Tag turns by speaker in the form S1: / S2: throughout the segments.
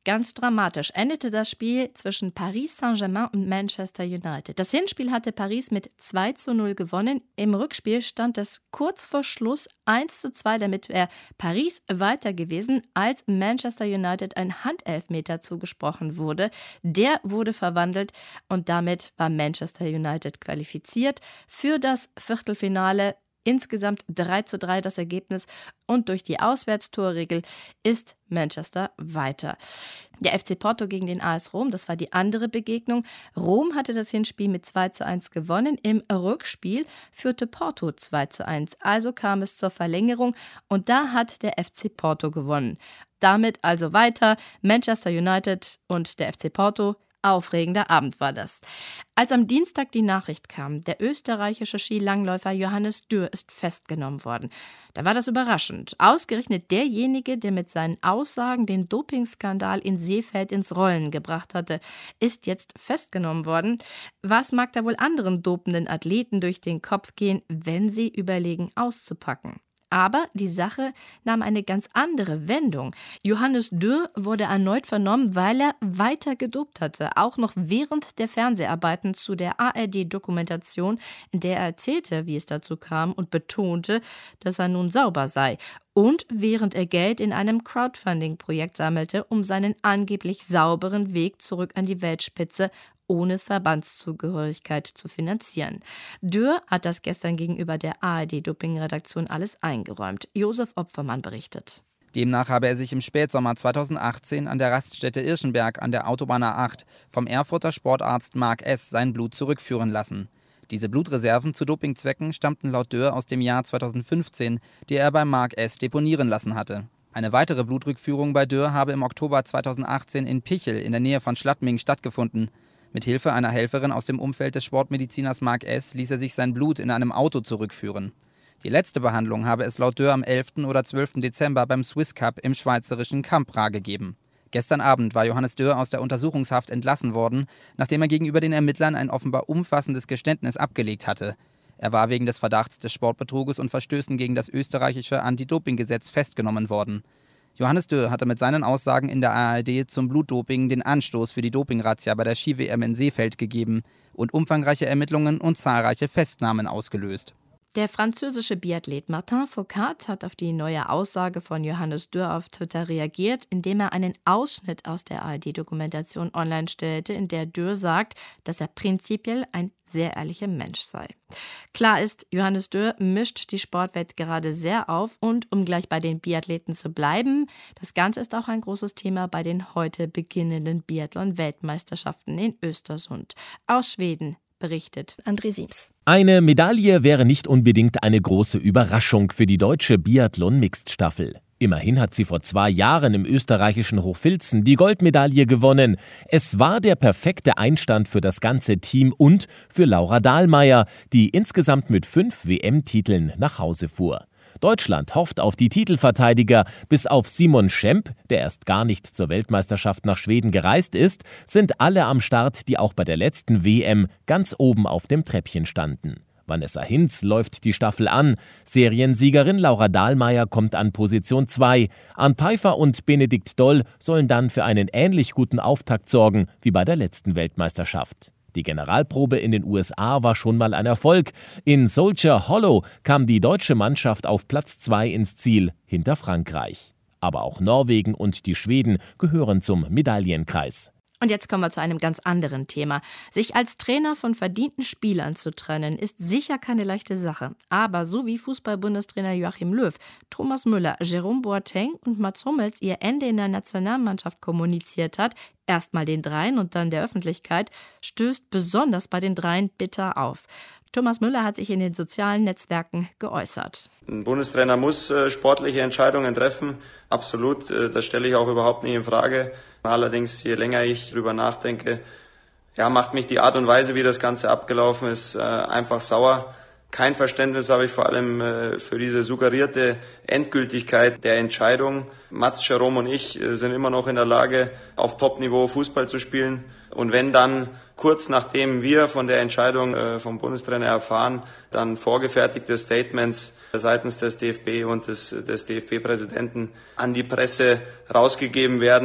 S1: Ganz dramatisch endete das Spiel zwischen Paris Saint-Germain und Manchester United. Das Hinspiel hatte Paris mit 2:0 gewonnen. Im Rückspiel stand es kurz vor Schluss 1:2. Damit wäre Paris weiter gewesen, als Manchester United ein Handelfmeter zugesprochen wurde. Der wurde verwandelt und damit war Manchester United qualifiziert für das Viertelfinale. Insgesamt 3:3 das Ergebnis und durch die Auswärtstorregel ist Manchester weiter. Der FC Porto gegen den AS Rom, das war die andere Begegnung. Rom hatte das Hinspiel mit 2:1 gewonnen. Im Rückspiel führte Porto 2:1. Also kam es zur Verlängerung und da hat der FC Porto gewonnen. Damit also weiter Manchester United und der FC Porto. Aufregender Abend war das. Als am Dienstag die Nachricht kam, der österreichische Skilangläufer Johannes Dürr ist festgenommen worden, da war das überraschend. Ausgerechnet derjenige, der mit seinen Aussagen den Dopingskandal in Seefeld ins Rollen gebracht hatte, ist jetzt festgenommen worden. Was mag da wohl anderen dopenden Athleten durch den Kopf gehen, wenn sie überlegen, auszupacken? Aber die Sache nahm eine ganz andere Wendung. Johannes Dürr wurde erneut vernommen, weil er weiter gedopt hatte. Auch noch während der Fernseharbeiten zu der ARD-Dokumentation, in der er erzählte, wie es dazu kam und betonte, dass er nun sauber sei. Und während er Geld in einem Crowdfunding-Projekt sammelte, um seinen angeblich sauberen Weg zurück an die Weltspitze ohne Verbandszugehörigkeit zu finanzieren. Dürr hat das gestern gegenüber der ARD-Doping-Redaktion alles eingeräumt. Josef Opfermann berichtet.
S2: Demnach habe er sich im Spätsommer 2018 an der Raststätte Irschenberg an der Autobahn A8 vom Erfurter Sportarzt Mark S. sein Blut zurückführen lassen. Diese Blutreserven zu Dopingzwecken stammten laut Dürr aus dem Jahr 2015, die er bei Mark S. deponieren lassen hatte. Eine weitere Blutrückführung bei Dürr habe im Oktober 2018 in Pichel in der Nähe von Schladming stattgefunden. Mit Hilfe einer Helferin aus dem Umfeld des Sportmediziners Mark S. ließ er sich sein Blut in einem Auto zurückführen. Die letzte Behandlung habe es laut Dürr am 11. oder 12. Dezember beim Swiss Cup im schweizerischen Campra gegeben. Gestern Abend war Johannes Dürr aus der Untersuchungshaft entlassen worden, nachdem er gegenüber den Ermittlern ein offenbar umfassendes Geständnis abgelegt hatte. Er war wegen des Verdachts des Sportbetruges und Verstößen gegen das österreichische Anti-Doping-Gesetz festgenommen worden. Johannes Dürr hatte mit seinen Aussagen in der ARD zum Blutdoping den Anstoß für die Dopingrazzia bei der Ski-WM in Seefeld gegeben und umfangreiche Ermittlungen und zahlreiche Festnahmen ausgelöst.
S1: Der französische Biathlet Martin Fourcade hat auf die neue Aussage von Johannes Dürr auf Twitter reagiert, indem er einen Ausschnitt aus der ARD-Dokumentation online stellte, in der Dürr sagt, dass er prinzipiell ein sehr ehrlicher Mensch sei. Klar ist, Johannes Dürr mischt die Sportwelt gerade sehr auf und um gleich bei den Biathleten zu bleiben, das Ganze ist auch ein großes Thema bei den heute beginnenden Biathlon-Weltmeisterschaften in Östersund. Aus Schweden berichtet André Siems.
S3: Eine Medaille wäre nicht unbedingt eine große Überraschung für die deutsche Biathlon-Mixed-Staffel. Immerhin hat sie vor 2 Jahren im österreichischen Hochfilzen die Goldmedaille gewonnen. Es war der perfekte Einstand für das ganze Team und für Laura Dahlmeier, die insgesamt mit 5 WM-Titeln nach Hause fuhr. Deutschland hofft auf die Titelverteidiger. Bis auf Simon Schemp, der erst gar nicht zur Weltmeisterschaft nach Schweden gereist ist, sind alle am Start, die auch bei der letzten WM ganz oben auf dem Treppchen standen. Vanessa Hinz läuft die Staffel an. Seriensiegerin Laura Dahlmeier kommt an Position 2. Arnd Pfeiffer und Benedikt Doll sollen dann für einen ähnlich guten Auftakt sorgen wie bei der letzten Weltmeisterschaft. Die Generalprobe in den USA war schon mal ein Erfolg. In Soldier Hollow kam die deutsche Mannschaft auf Platz 2 ins Ziel, hinter Frankreich. Aber auch Norwegen und die Schweden gehören zum Medaillenkreis.
S1: Und jetzt kommen wir zu einem ganz anderen Thema. Sich als Trainer von verdienten Spielern zu trennen, ist sicher keine leichte Sache. Aber so wie Fußball-Bundestrainer Joachim Löw, Thomas Müller, Jerome Boateng und Mats Hummels ihr Ende in der Nationalmannschaft kommuniziert hat, erstmal den Dreien und dann der Öffentlichkeit, stößt besonders bei den Dreien bitter auf. Thomas Müller hat sich in den sozialen Netzwerken geäußert.
S4: Ein Bundestrainer muss sportliche Entscheidungen treffen. Absolut, das stelle ich auch überhaupt nicht in Frage. Allerdings, je länger ich drüber nachdenke, macht mich die Art und Weise, wie das Ganze abgelaufen ist, einfach sauer. Kein Verständnis habe ich vor allem für diese suggerierte Endgültigkeit der Entscheidung. Mats, Jerome und ich sind immer noch in der Lage, auf Top-Niveau Fußball zu spielen. Und wenn dann kurz nachdem wir von der Entscheidung vom Bundestrainer erfahren, dann vorgefertigte Statements seitens des DFB und des DFB-Präsidenten an die Presse rausgegeben werden,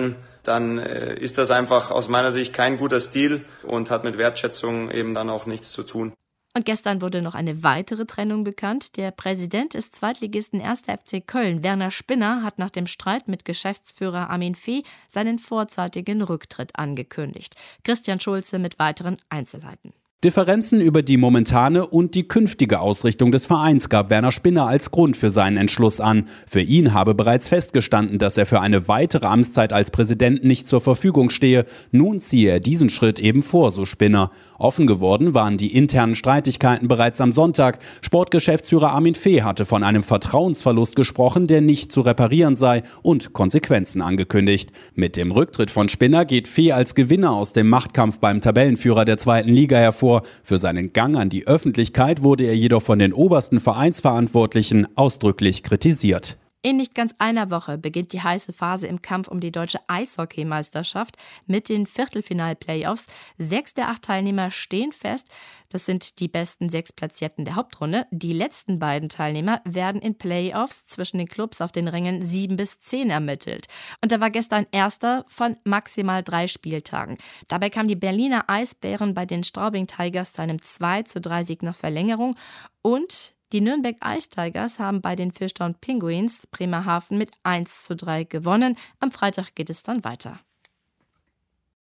S4: dann ist das einfach aus meiner Sicht kein guter Stil und hat mit Wertschätzung eben dann auch nichts zu tun.
S1: Und gestern wurde noch eine weitere Trennung bekannt. Der Präsident des Zweitligisten 1. FC Köln, Werner Spinner, hat nach dem Streit mit Geschäftsführer Armin Fee seinen vorzeitigen Rücktritt angekündigt. Christian Schulze mit weiteren Einzelheiten.
S5: Differenzen über die momentane und die künftige Ausrichtung des Vereins gab Werner Spinner als Grund für seinen Entschluss an. Für ihn habe bereits festgestanden, dass er für eine weitere Amtszeit als Präsident nicht zur Verfügung stehe. Nun ziehe er diesen Schritt eben vor, so Spinner. Offen geworden waren die internen Streitigkeiten bereits am Sonntag. Sportgeschäftsführer Armin Fee hatte von einem Vertrauensverlust gesprochen, der nicht zu reparieren sei, und Konsequenzen angekündigt. Mit dem Rücktritt von Spinner geht Fee als Gewinner aus dem Machtkampf beim Tabellenführer der 2. Liga hervor. Für seinen Gang an die Öffentlichkeit wurde er jedoch von den obersten Vereinsverantwortlichen ausdrücklich kritisiert.
S1: In nicht ganz einer Woche beginnt die heiße Phase im Kampf um die deutsche Eishockeymeisterschaft mit den Viertelfinal-Playoffs. 6 der 8 Teilnehmer stehen fest. Das sind die besten 6 Platzierten der Hauptrunde. Die letzten beiden Teilnehmer werden in Playoffs zwischen den Clubs auf den Rängen 7 bis 10 ermittelt. Und da war gestern erster von maximal 3 Spieltagen. Dabei kam die Berliner Eisbären bei den Straubing Tigers zu einem 2:3 nach Verlängerung. Und die Nürnberg Ice Tigers haben bei den Fishtown Penguins Bremerhaven mit 1:3 gewonnen. Am Freitag geht es dann weiter.